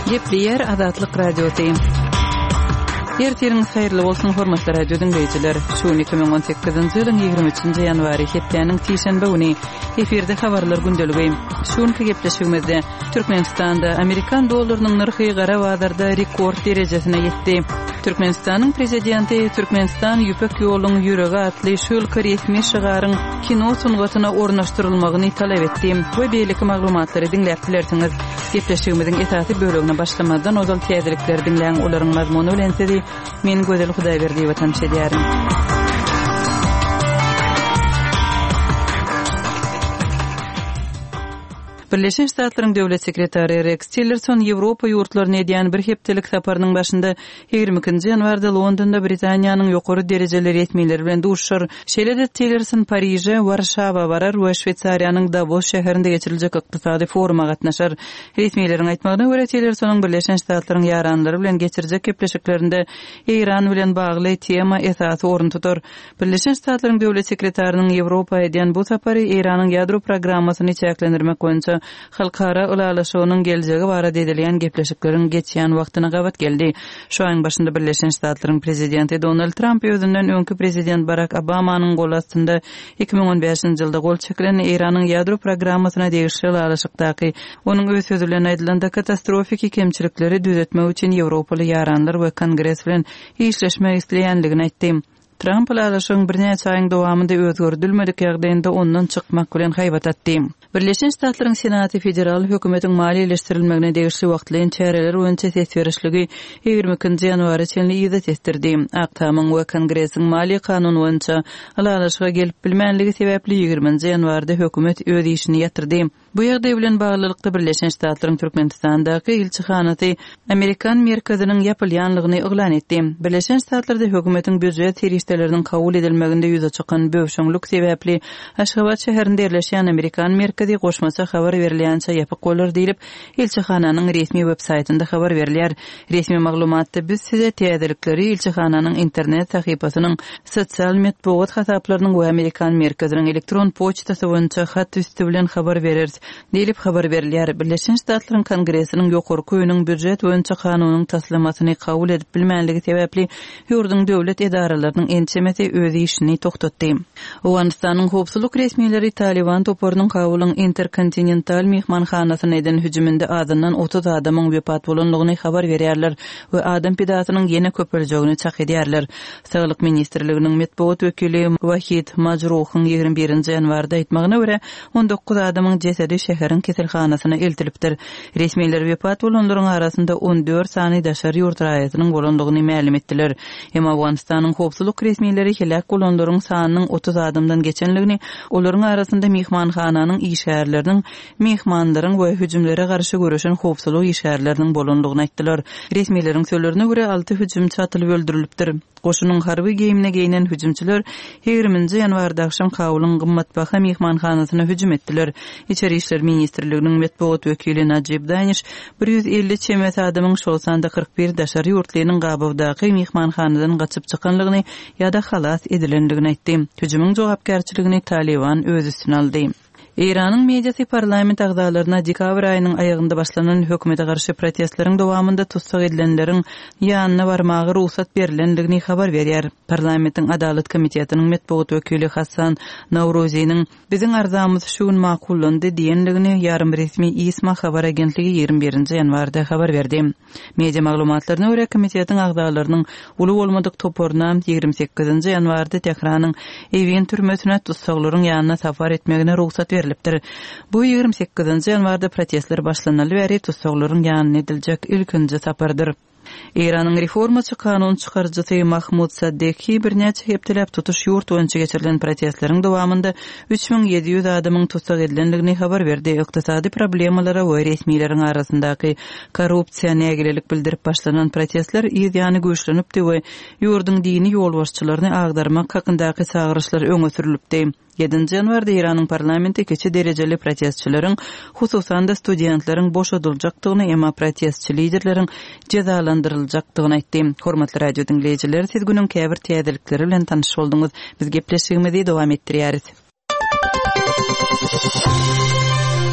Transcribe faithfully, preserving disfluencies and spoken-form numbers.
Gepleyer Azatlyk radiosu. Ertiriniz hayırlı bolsun hormatly radio dinleyijiler. Şu iki ming on sekizinji ýylyň ýygrimi üçinji ýanwary hepdeniň tişenbe güni efirde habarlar gündeligi. Şuňky gepleşigimizde Türkmenistanda Amerikan dollarynyň narhy gara bazarda rekord derejesine ýetdi. Türkmenistanyň prezidenti Türkmenistan ýüpek ýolunyň ýüregi atly şol resmi şygaryň kino sungatyna ornaşdyrylmagyny talap etdi. Bu beýleki maglumatlary dinläp bilersiňiz. Gepleşigimiziň esasy bölügine başlamadan ozal täzelikler dinläň olaryň mazmuny bilen sizi men gözel Hudaýberdi watan şedýärim. Birleşen Ştatlaryň döwlet sekretary Rex Tillerson Ýewropa ýurtlaryna edýän bir hepdelik saparynyň başynda ýygrimi ikinji ýanwarda Londonda Britaniýanyň ýokary derejeleri etmeleri bilen duşur. Şeýle-de Tillerson Paryja, Warşawa barar we Şwetsariýanyň Davos şäherinde geçiriljek ykdysady foruma gatnaşar. Resmiýetleriň aýtmagyna görä Tillersonuň Birleşen Ştatlaryň ýaranlary bilen geçirjek gepleşiklerinde Iran bilen bagly tema esasy orun tutar. Birleşen Ştatlaryň döwlet sekretarynyň Ýewropa edýän bu sapary Iranyň ýadro programmasyny çäklendirmek boýunça halkara ulalaşygynyň geljegi barada edilýän gepleşikleriň geçýän wagtyna gabat geldi. Şu aýyň başynda Birleşen Ştatlaryň prezidenti Donald Trump özünden öňkü prezident Barack Obamanyň gol astynda iki ming on beşinji ýylda gol çekilen Iranyň ýadro programmasyna degişli ulalaşykdaky onuň öz sözü bilen aýdylanda katastrofik kemçilikleri düzeltmek üçin Ýewropaly ýaranlar we Kongres bilen işleşmek isleýänligini aýtdy. Trump ulalaşygyň bir näçe aýyň dowamında özgördülmedik ýagdaýynda ondan çykmak bilen haýbat atdy. Birleşen Ştatlaryň Senaty federal hökümetiň maliýeleşdirilmegine degişli wagtlaryň çäreler boýunça ses berişligi ýygrimi ikinji ýanwary çenli ýyzat etdirdi. Aktamyň we Kongresiň maliýe kanuny boýunça ulalaşyga gelip bilmänligi sebäpli ýygrimiňji ýanwarda hökümet öz işini ýatyrdy. Bu ýagdaý bilen baglykda Birleşen Ştatlaryň Türkmenistandaky elçihanaty Amerikan merkeziniň ýapylýanlygyny oglan etdi. Birleşen Ştatlarda hökümetiň büdjet serişdeleriniň kabul edilmeginde ýüze çykan böwşüňlik sebäpli Aşgabat şäherinde ýerleşýän Amerikan merkezi goşmasy habar berilýänçe ýapyk bolar diýilip elçihananyň resmi web-saýtynda habar berilýär. Resmi maglumatda biz size täzelikleri elçihananyň internet sahypasynyň sosial medeniýet hasaplarynyň we Amerikan merkeziniň elektron poçtasy boýunça hat üstü bilen habar bereriz diýilip habar berilýär. Birleşen Ştatlaryň Kongresining ýokary köýüniň büdjet boýunça kanunyň taslamatyny kabul edip bilmänligi sebäpli ýurdun döwlet edaralarynyň ençemeti öz işini toktatdy. Awganistanyň howpsuzlyk resmiýetleri Taliban toporunyň Kabulyň interkontinental mehmanhanasyna eden hüjüminde adından otuz adamyň wepat bolanlygyny habar berýärler we adam pidatynyň ýene köpeljegini çak edýärler. Saglyk ministrliginiň medeniýet wekili Wahid Majruhyň ýygrimi birinji ýanwarda aýtmagyna görä on dokuz adamyň jesedi şäheriň keselhanasyna eltilipdir. Resmiýetler wepat bolanlaryň arasynda on dört sany daşary ýurt raýatynyň bolanlygyny ma'lum etdiler. Hem Awganistanyň howpsuzlyk resmiýetleri helak bolanlaryň sanynyň otuz adamdan geçenligini, olaryň arasynda mehmanhana işgärleriniň mehmanlaryň we hüjümlere garşy görüşen howpsuzlyk işgärleriniň bolanlygyny aýtdylar. Resmiýetleriň sözlerine görä altı hüjümçi atylyp öldürilipdir. Goşunyň harby giyimine giyinen hüjümçiler ýygrimiňji ýanwarda akşam Kabulyň gymmatbaha mehmanhanasyna hüjüm etdiler. İçeri işler ministrliginiň medeniýet wekili Najib Danish bir yüz elli çemet adamyň şol sanda kırk bir daşary ýurtlarynyň gabawdaky mehmanhanadan gaçyp çykanlygyny ýa-da halas edilenligini aýtdy. Hüjümüň jogapkärçiligini Taliban öz üstüne aldy. Iranyň mediasy parlament agzalaryna dekabr aýynyň aýagynda başlanan hökümete garşy protestleriň dowamında tutsak edilenleriň ýanyna barmagy ruhsat berilendigini habar berýär. Parlamentiň Adalet komitetiniň medeniýet wekili Hasan Nawrozynyň biziň arzamyz şuň makullandy diýenligini ýarym resmi isma habar agentligi ýygrimi birinji ýanwarda habar berdi. Media maglumatlaryna görä komitetiň agzalarynyň uly bolmadyk toporuna ýygrimi sekizinji ýanwarda Tehranyň Evin türmesine tutsaklaryň ýanyna safar etmegine ruhsat berilipdir. Bu ýygrimi sekizinji ýanwarda protestler başlanaly bäri tutsaklaryň ýanyna ediljek ilkinji sapardyr. Iranyň reformaçy kanun çykarjysy Mahmud Saddeki bir näçe hepdelep tutuş ýurt boýunça geçirilen protestleriň dowamında üç bin yedi yüz adamyň tutsak edilenligini habar berdi. Ykdysady problemalara we resmiýetleriň arasyndaky korrupsiýa nägilelik bildirip başlanan protestler ýygyany güýçlenipdi we ýurdun dini ýolbaşçylaryny agdarmak hakyndaky çağırışlar öňe sürilipdi. yedinji ýanwarda Iranyň parlamenti keçi derejeli protestçileriň, hususan da studentleriň boşadyljakdygyny, emma protestçi liderleriň cezalandyryljakdygyny aýtdy. Hormatly radio dinleyijiler, siz günüň käbir täzelikleri bilen tanyş bolduňyz. Biz gepleşigimizi dowam etdirýäris.